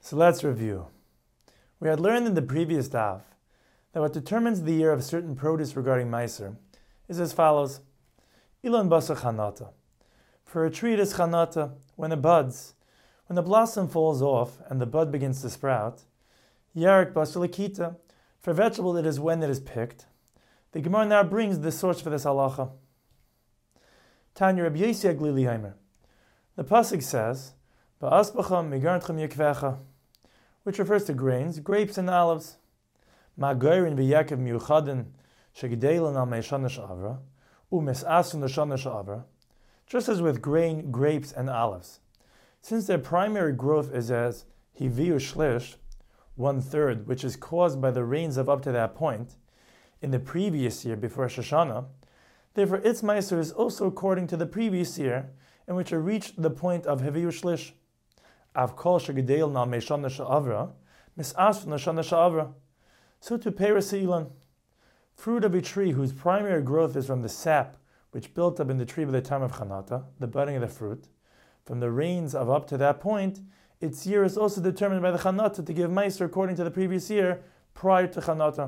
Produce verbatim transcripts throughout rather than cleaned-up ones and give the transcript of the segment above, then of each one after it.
So let's review. We had learned in the previous daf that what determines the year of certain produce regarding Meiser is as follows. Ilan basa chanata. For a tree it is chanata when it buds. When the blossom falls off and the bud begins to sprout. Yarek basa lekita. For vegetable it is when it is picked. The Gemara now brings the source for this halacha. Tanya Rabbi Yossi Aglili Haimer. The pasuk says, "Ba'asbacham migarntchem yekvecha," which refers to grains, grapes, and olives. Ma'gorin v'yakev miuchadin shegdeilan al meishana she'avra u'misasun l'shana she'avra. Just as with grain, grapes, and olives, since their primary growth is as hiviu shlish, one third, which is caused by the rains of up to that point in the previous year before Rosh Hashanah, therefore its meiser is also according to the previous year in which it reached the point of hiviu shlish. Av kol shegedel na meishana she'avra misasun l'shana she'avra. So to Peres Ilan, fruit of a tree whose primary growth is from the sap which built up in the tree by the time of Chanata, the budding of the fruit, from the rains of up to that point, its year is also determined by the Chanata to give meiser according to the previous year prior to Chanata.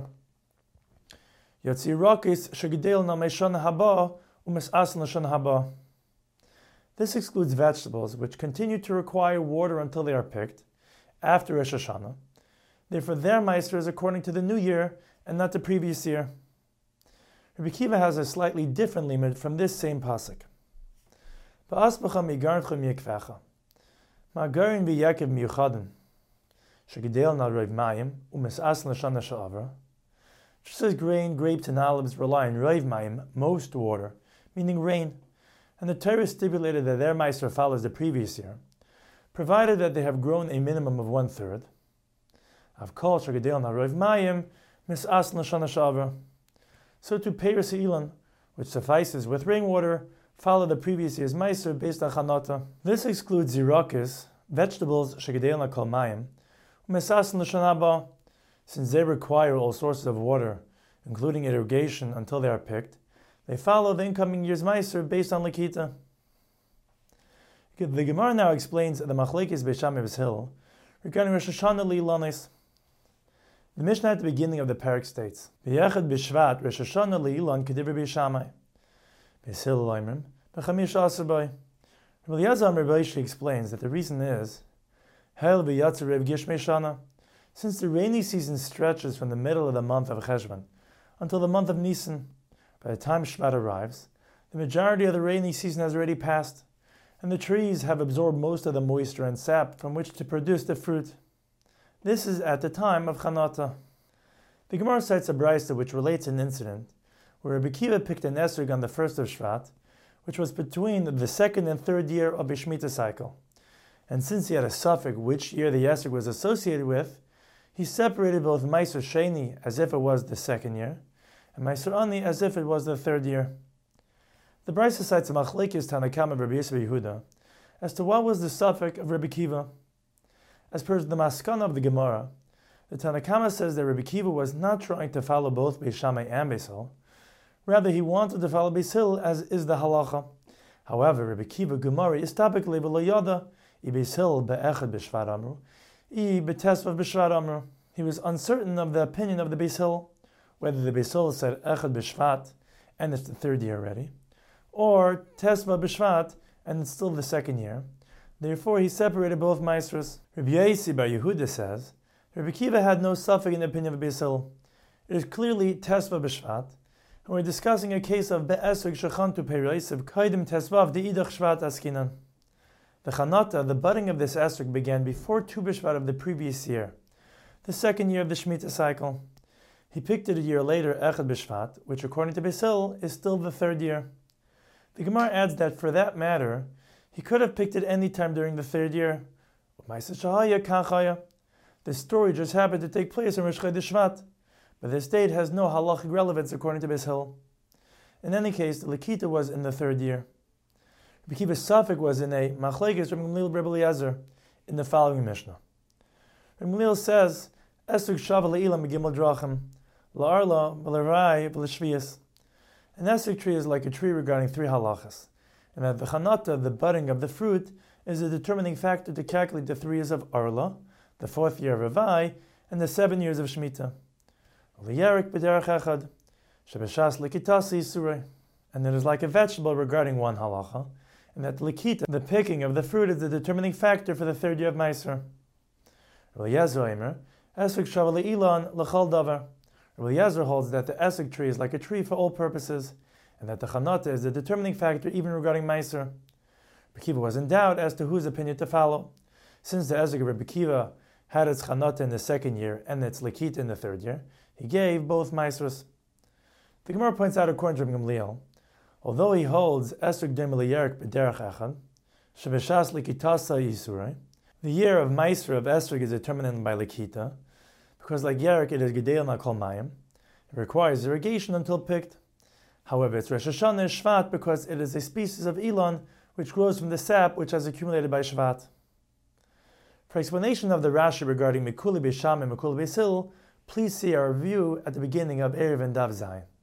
Yatzirakis shegedel na meishana haba umisasun l'shana haba. This excludes vegetables which continue to require water until they are picked after Rosh Hashanah. Therefore, their meiser is according to the new year and not the previous year. Rabbi Kiva has a slightly different limit from this same pasuk. Ba'asbacha migarntchem yekvecha, ma'garin v'yakev miuchadin, shegedel na roiv mayim u'misasun l'shana she'avra. Just as grain, grapes, and olives rely on roiv mayim, most water, meaning rain, and the Torah stipulated that their meiser follows the previous year, provided that they have grown a minimum of one third. Av kol shegedel na roiv mayim misasun l'shana she'avra. So to Peres Ilan, which suffices with rainwater, follow the previous year's meiser based on Chanata. This excludes zirakis, vegetables shegedel na kol mayim u'misasun l'shana haba, since they require all sources of water, including irrigation, until they are picked. They follow the incoming year's meiser based on Lakita. The Gemara now explains the Machlekes Beis Shammai Beis Hillel regarding Rosh Hashanah Leilanis. The Mishnah at the beginning of the parak states, "B'yechad b'shvat Rosh Hashanah Leilan k'divrei Beis Shammai." Beis Hillel Oimrim b'chamish asar bay. Rabbi Eliezer Amar Beishi explains that the reason is Hel v'yatzer Rev Gishmei Shana, since the rainy season stretches from the middle of the month of Cheshvan until the month of Nisan. By the time Shvat arrives, the majority of the rainy season has already passed, and the trees have absorbed most of the moisture and sap from which to produce the fruit. This is at the time of Chanata. The Gemara cites a brayso which relates an incident where Rabbi Kiva picked an esrog on the first of Shvat, which was between the second and third year of a Shemitah cycle. And since he had a suffix which year the esrog was associated with, he separated both Meiser Sheni as if it was the second year, and Meiser Ani as if it was the third year. The brayso cites a machlekes Tanakama of Rabbi Yisrael Yehuda as to what was the suffix of Rabbi Kiva. As per the Maskana of the Gemara, the Tanakama says that Rabbi Kiva was not trying to follow both Beis Shammai and Beis Hillel. Rather, he wanted to follow Beis Hillel as is the halacha. However, Rabbi Kiva Gemara is topically v'lo yada I Beis Hillel be'echad b'shvat amru I b'tesvav b'shvat amru. He was uncertain of the opinion of the Beis Hillel, whether the Beis Hillel said echad b'shvat and it's the third year already, or tesvav b'shvat and it's still the second year. Therefore, he separated both meisers. Rabbi Yossi Bar Yehuda says, Rabbi Kiva had no suffix in the opinion of Beis Hillel. It is clearly Tesvav B'Shvat, and we're discussing a case of Be'esrog Shechantu Peroisiv Kaidim Tesvav De'idach Shvat Askinan. The Chanata, the budding of this esrog, began before Tu B'Shvat of the previous year, the second year of the Shemitah cycle. He picked it a year later, Echad B'Shvat, which according to Beis Hillel is still the third year. The Gemara adds that for that matter, he could have picked it any time during the third year. The story just happened to take place in Rosh Chodesh Shvat, but this date has no halachic relevance according to Beis Hillel. In any case, the Lakita was in the third year. Rabbi Kiva's suffix was in a machlekes from Gamliel Rebbe Eliezer in the following Mishnah. Rabbi Gamliel says, "Esrog shava le'ilam begimel drachim, la'arla v'lerai v'leshvius." An esrog tree is like a tree regarding three halachas, and that the chanata, the budding of the fruit, is a determining factor to calculate the three years of arla, the fourth year of Revai, and the seven years of Shemitah. Uliyerik b'derech echad, shebeshas likitasi yisurei. And it is like a vegetable regarding one halacha, and that likita, the picking of the fruit, is the determining factor for the third year of Meiser. Eliezer Eimer, esek shava le'ilan l'chal davar. Eliezer holds that the esek tree is like a tree for all purposes, and that the chanata is the determining factor even regarding Meiser. Rebbe Kiva was in doubt as to whose opinion to follow. Since the esek of Rebbe Kiva had its chanata in the second year and its likita in the third year, he gave both Meisers. The Gemara points out, according to Rebbe Gamliel, although he holds esek dim liyerik b'derech echad, shebeshas likitasa yisurei, the year of Meiser of esrog is determined by likita, because like Yerik it is gedel nakol mayim, it requires irrigation until picked. However, it's Rosh Hashanah is Shvat because it is a species of Elon which grows from the sap which has accumulated by Shvat. For explanation of the Rashi regarding Mikuli B'Sham and Mikuli B'Sil, please see our review at the beginning of Erev and Dav Zayin.